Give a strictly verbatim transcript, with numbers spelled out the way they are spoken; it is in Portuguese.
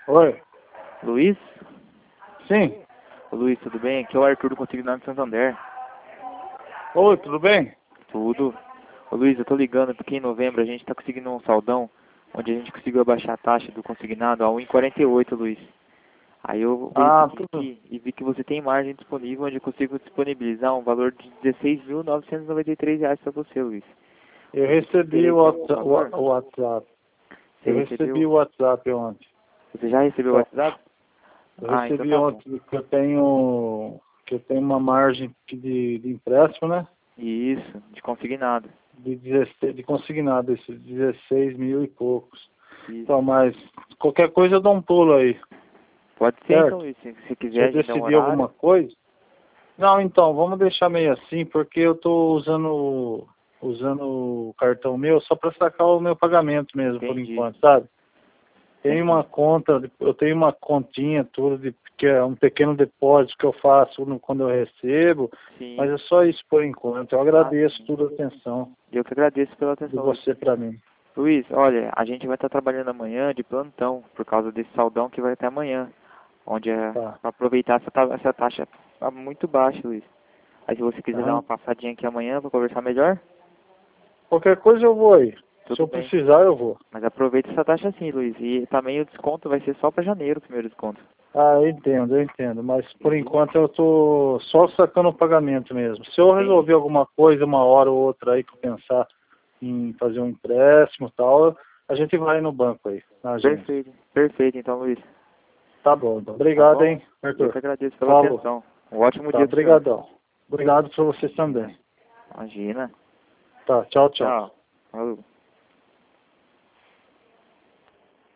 Oi. Luiz? Sim. Ô, Luiz, tudo bem? Aqui é o Arthur do Consignado de Santander. Oi, tudo bem? Tudo. Ô, Luiz, eu tô ligando porque em novembro a gente tá conseguindo um saldão onde a gente conseguiu abaixar a taxa do consignado a um e quarenta e oito, Luiz. Aí eu Ah, verifiquei tudo. aqui e vi que você tem margem disponível onde eu consigo disponibilizar um valor de dezesseis mil novecentos e noventa e três reais para você, Luiz. Eu Você tem recebi interesse o em algum WhatsApp. valor? o WhatsApp. Você Eu recebi recebeu? o WhatsApp ontem. Você já recebeu o Tá. WhatsApp? Eu Ah, então recebi tá bom. ontem que eu tenho que eu tenho uma margem de, de empréstimo, né? Isso, de consignado. De, dezesseis, de consignado, esses dezesseis mil e poucos. Isso. Então, mas qualquer coisa eu dou um pulo aí, Pode ser então, certo? Luiz. Se você Se quiser eu agendar um decidir horário. alguma coisa. Não, então, vamos deixar meio assim, porque eu tô usando usando o cartão meu só para sacar o meu pagamento mesmo, por Entendi. enquanto, sabe? Tem Entendi. uma conta, eu tenho uma continha tudo, de, que é um pequeno depósito que eu faço no, quando eu recebo, Sim. mas é só isso por enquanto. Eu agradeço Ah, sim. toda a atenção Eu que agradeço pela de atenção, Luiz. você para mim. Luiz, olha, a gente vai estar trabalhando amanhã de plantão, por causa desse saldão que vai até amanhã. Onde é Tá. para aproveitar essa, ta- essa taxa tá muito baixa, Luiz. Aí se você quiser dar Aham. uma passadinha aqui amanhã para conversar melhor, Qualquer coisa eu vou aí. Se tudo eu bem. precisar, eu vou. Mas aproveita essa taxa sim, Luiz. E também o desconto vai ser só para janeiro, o primeiro desconto. Ah, eu entendo, eu entendo. Mas por Entendi. enquanto eu tô só sacando o pagamento mesmo. Se eu Entendi. resolver alguma coisa, uma hora ou outra aí que eu pensar em fazer um empréstimo e tal, a gente vai no banco aí, na agência. Perfeito. Perfeito, então, Luiz. Tá bom, então. Tá Obrigado, bom? hein, Eu que Arthur. agradeço pela Falou. atenção. Um ótimo Tá, dia pro senhor. brigadão. Obrigado pra vocês também. Imagina. Tá, tchau, tchau. Tchau. Falou.